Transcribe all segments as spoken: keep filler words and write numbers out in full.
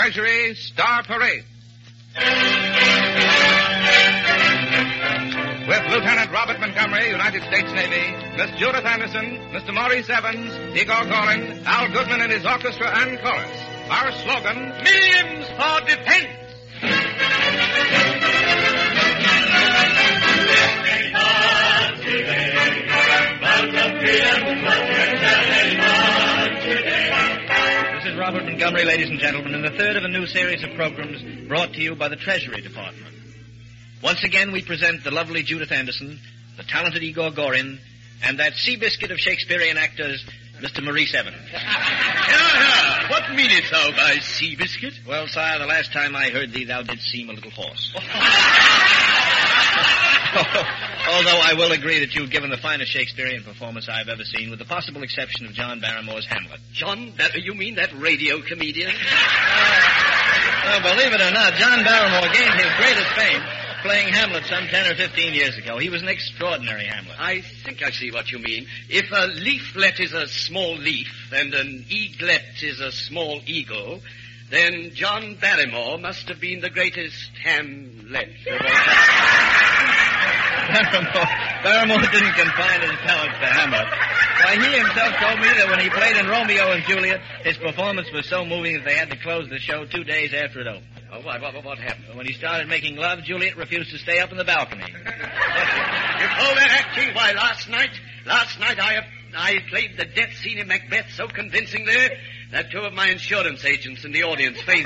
Treasury Star Parade. With Lieutenant Robert Montgomery, United States Navy, Miss Judith Anderson, Mister Maurice Evans, Igor Gorin, Al Goodman and his orchestra and chorus. Our slogan, Millions for Defense. This is Robert Montgomery, ladies and gentlemen, in the third of a new series of programs brought to you by the Treasury Department. Once again, we present the lovely Judith Anderson, the talented Igor Gorin, and that sea biscuit of Shakespearean actors, Mister Maurice Evans. Yeah, what meanest thou by sea biscuit? Well, sire, the last time I heard thee, thou didst seem a little hoarse. Although I will agree that you've given the finest Shakespearean performance I've ever seen, with the possible exception of John Barrymore's Hamlet. John, that, you mean that radio comedian? Well, believe it or not, John Barrymore gained his greatest fame playing Hamlet some ten or fifteen years ago. He was an extraordinary Hamlet. I think I see what you mean. If a leaflet is a small leaf and an eaglet is a small eagle, then John Barrymore must have been the greatest Hamlet. Barrymore, Barrymore didn't confine his talents to Hamlet. Why, he himself told me that when he played in Romeo and Juliet, his performance was so moving that they had to close the show two days after it opened. Oh, what, what, what happened? When he started making love, Juliet refused to stay up in the balcony. You call that acting? Why, last night, last night I, I played the death scene in Macbeth so convincingly that two of my insurance agents in the audience fainted.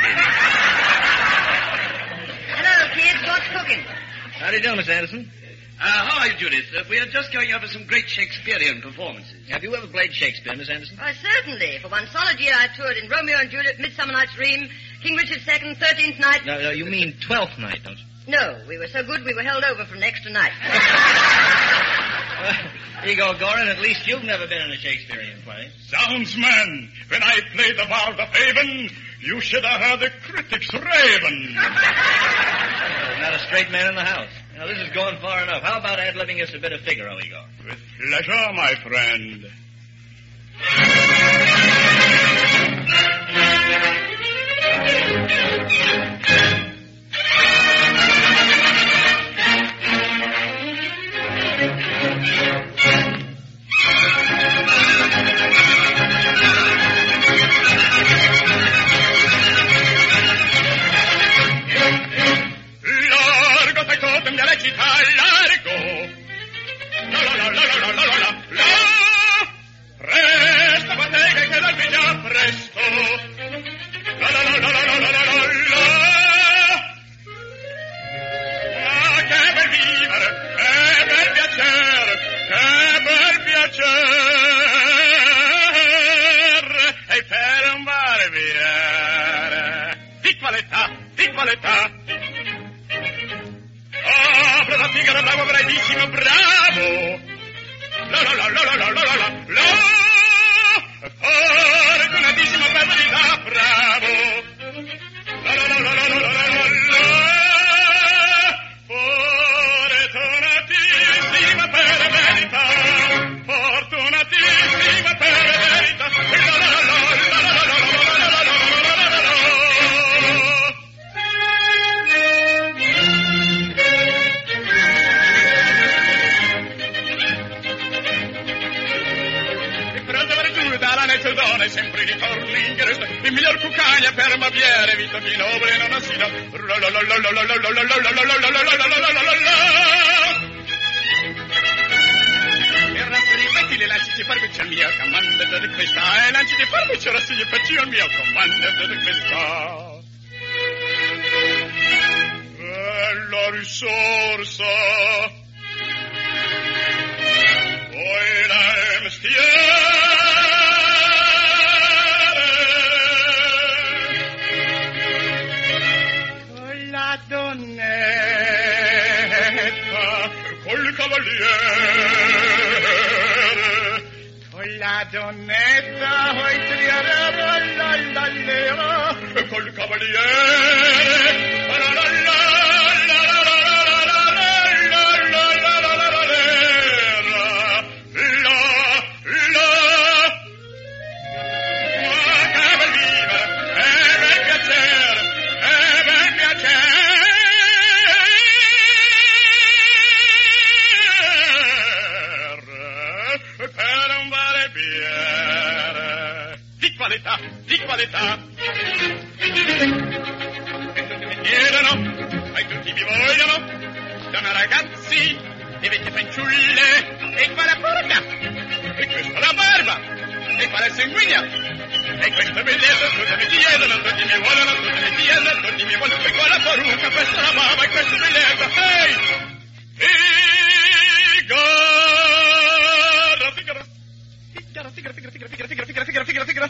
Hello, kids. What's cooking? How do you do, Miss Anderson? Uh, how are you, Judith? Uh, we are just going over some great Shakespearean performances. Have you ever played Shakespeare, Miss Anderson? Why, certainly. For one solid year, I toured in Romeo and Juliet, Midsummer Night's Dream, King Richard the Second, Thirteenth Night. No, no, you mean Twelfth Night, don't you? No, we were so good we were held over for an extra night. Well, Igor Gorin, at least you've never been in a Shakespearean play. Sounds, man. When I played the Bard of Avon, you should have heard the critics raving. There's not a straight man in the house. Now, this is going far enough. How about ad-libbing us a bit of Figaro, Igor? With pleasure, my friend. per un vale biere di qualità, di qualità. E tutti mi chiedono, e tutti mi vogliono, sono ragazzi, e vecchie fanciulle, e qua la porca, e questa la barba, e qua la sanguigna. E questo biglietto, tutti mi chiedono, tutti mi vogliono, tutti mi chiedono, tutti mi vogliono, e qua la peruca, questa la barba, e questo biglietto, ehi! Figaro, Figaro, Figaro, Figaro, Figaro, Figaro, Figaro, Figaro, Figaro, Figaro, Figaro,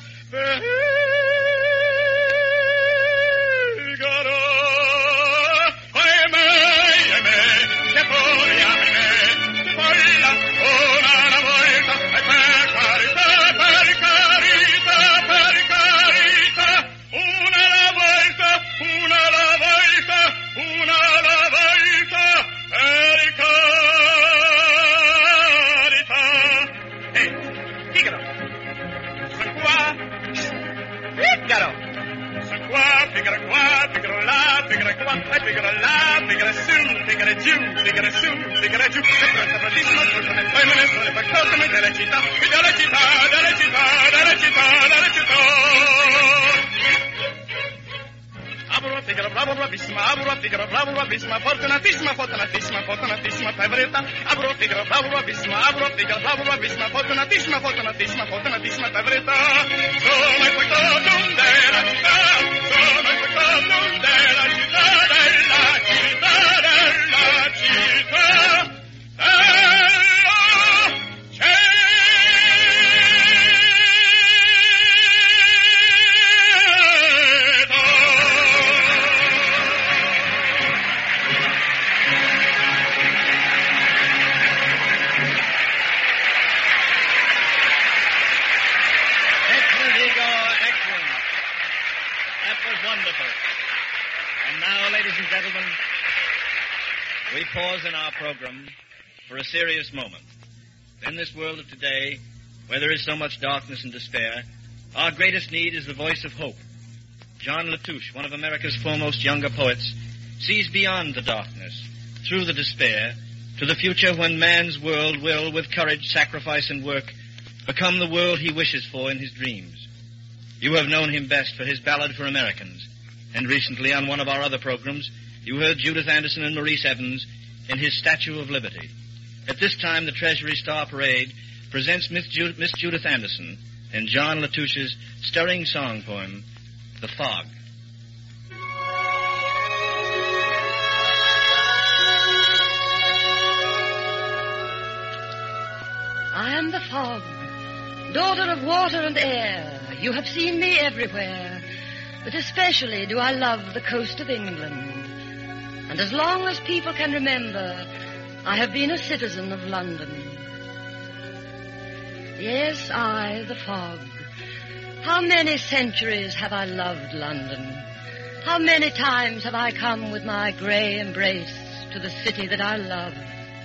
Figaro, ahimè, ahimè, che poi ahimè, che poi la una volta, e per carità, per carità, per carità, una alla volta, una alla volta, una alla volta, per carità. Ehi, Figaro, sono qua, Figaro, sono qua, Figaro qua, Figaro là, Figaro qua, e Figaro là, Figaro su, Figaro giù, Figaro su, Figaro giù, e pronto bellissimo, tutto nel femmine, sono le percosme della città, e della città, della città, della città, della città. Aburo, Figaro, bravo, bravissima, Aburo, Figaro, bravo, bravissima, fortunatissima, fortunatissima, fortunatissima, favorita, Aburo, Figaro, bravo, bravissima, Aburo, Figaro, bravo, bravissima, fortunatissima, fortunatissima, fortunatissima, favorita. Sono il quattordun della città, sono il quattordun della città, della città, della città, Excellent, Igor, excellent. That was wonderful. And now, ladies and gentlemen, we pause in our program for a serious moment. In this world of today, where there is so much darkness and despair, our greatest need is the voice of hope. John Latouche, one of America's foremost younger poets, sees beyond the darkness, through the despair, to the future when man's world will, with courage, sacrifice, and work, become the world he wishes for in his dreams. You have known him best for his Ballad for Americans, and recently on one of our other programs, you heard Judith Anderson and Maurice Evans in his Statue of Liberty. At this time, the Treasury Star Parade presents Miss, Ju- Miss Judith Anderson in John Latouche's stirring song poem, The Fog. I am the fog, daughter of water and air. You have seen me everywhere, but especially do I love the coast of England. And as long as people can remember, I have been a citizen of London. Yes, I, the fog. How many centuries have I loved London? How many times have I come with my grey embrace to the city that I love?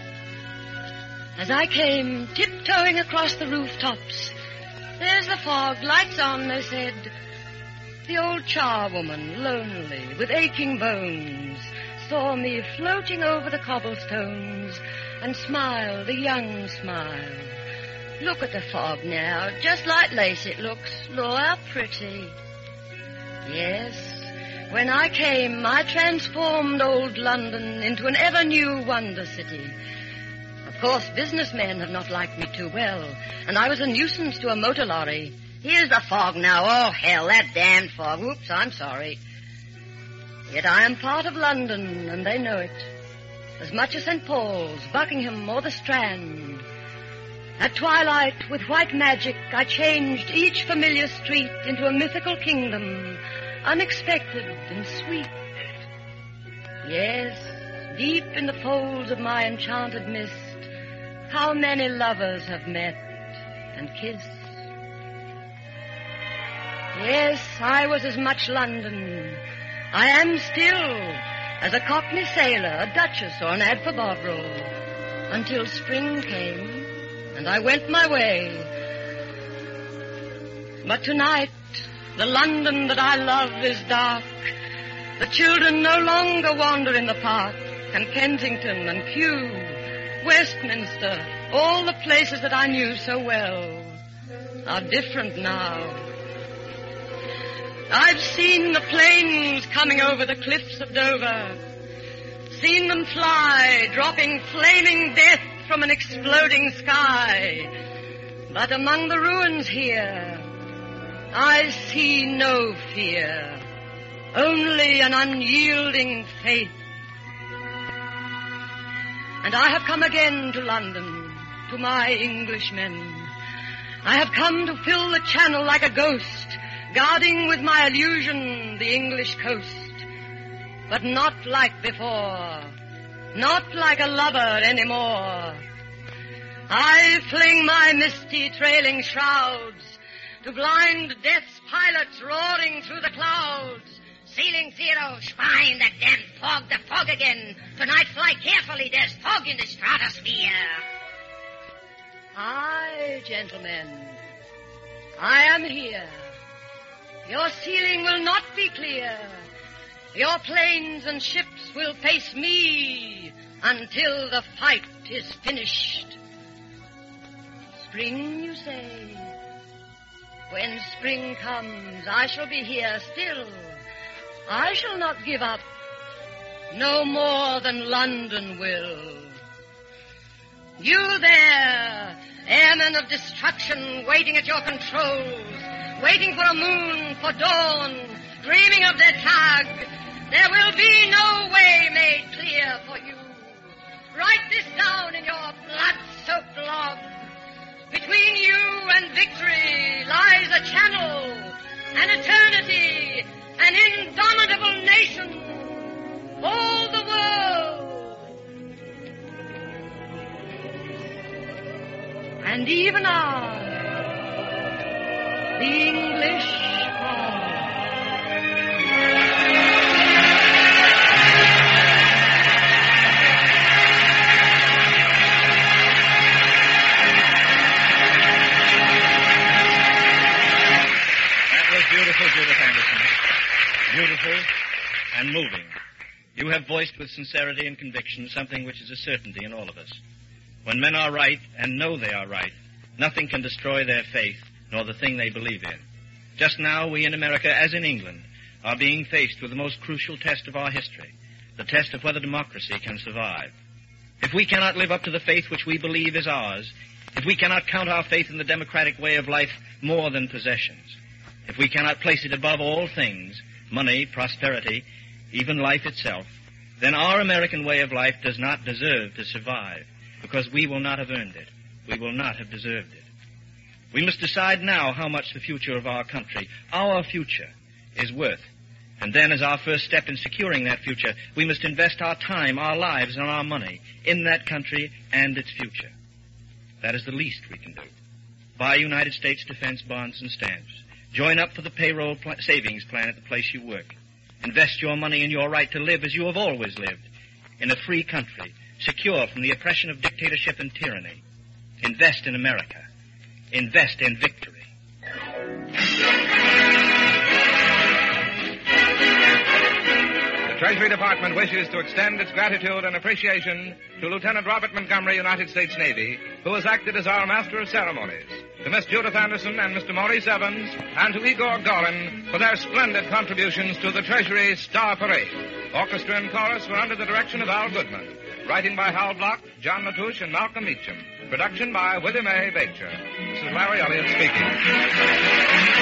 As I came tiptoeing across the rooftops, there's the fog, lights on, they said. The old charwoman, lonely, with aching bones, saw me floating over the cobblestones and smiled a young smile. Look at the fog now, just like lace it looks. Lord, how pretty. Yes, when I came, I transformed old London into an ever-new wonder city. Of course, businessmen have not liked me too well, and I was a nuisance to a motor lorry. Here's the fog now. Oh, hell, that damned fog. Whoops, I'm sorry. Yet I am part of London, and they know it. As much as Saint Paul's, Buckingham, or the Strand. At twilight, with white magic, I changed each familiar street into a mythical kingdom, unexpected and sweet. Yes, deep in the folds of my enchanted mist, how many lovers have met and kissed. Yes, I was as much London. I am still, as a Cockney sailor, a duchess, or an ad for Bovril, until spring came, and I went my way. But tonight, the London that I love is dark. The children no longer wander in the park, and Kensington and Kew, Westminster, All the places that I knew so well are different now. I've seen the planes coming over the cliffs of Dover, seen them fly, dropping flaming death from an exploding sky. But among the ruins here, I see no fear, only an unyielding faith. And I have come again to London, to my Englishmen. I have come to fill the channel like a ghost, guarding with my illusion the English coast. But not like before, not like a lover anymore. I fling my misty trailing shrouds to blind death's pilots roaring through the clouds. Ceiling zero, spine that damn fog, the fog again. Tonight fly carefully, there's fog in the stratosphere. Aye, gentlemen, I am here. Your ceiling will not be clear. Your planes and ships will face me until the fight is finished. Spring, you say? When spring comes, I shall be here still. I shall not give up, no more than London will. You there, airmen of destruction, waiting at your controls, waiting for a moon, for dawn, dreaming of their tag, there will be no way made clear for you. Write this down in your blood-soaked log. Between you and victory lies a channel, an eternity, an indomitable nation, all the world. And even I, the English are. Beautiful, Judith Anderson. Beautiful and moving. You have voiced with sincerity and conviction something which is a certainty in all of us. When men are right and know they are right, nothing can destroy their faith nor the thing they believe in. Just now, we in America, as in England, are being faced with the most crucial test of our history, the test of whether democracy can survive. If we cannot live up to the faith which we believe is ours, if we cannot count our faith in the democratic way of life more than possessions, if we cannot place it above all things, money, prosperity, even life itself, then our American way of life does not deserve to survive, because we will not have earned it. We will not have deserved it. We must decide now how much the future of our country, our future, is worth. And then, as our first step in securing that future, we must invest our time, our lives, and our money in that country and its future. That is the least we can do. Buy United States defense bonds and stamps. Join up for the payroll pl- savings plan at the place you work. Invest your money in your right to live as you have always lived, in a free country, secure from the oppression of dictatorship and tyranny. Invest in America. Invest in victory. The Treasury Department wishes to extend its gratitude and appreciation to Lieutenant Robert Montgomery, United States Navy, who has acted as our Master of Ceremonies, to Miss Judith Anderson and Mister Maurice Evans, and to Igor Gorin for their splendid contributions to the Treasury Star Parade. Orchestra and chorus were under the direction of Al Goodman. Writing by Hal Block, John Latouche, and Malcolm Meacham. Production by William A. Baker. This is Larry Elliott speaking.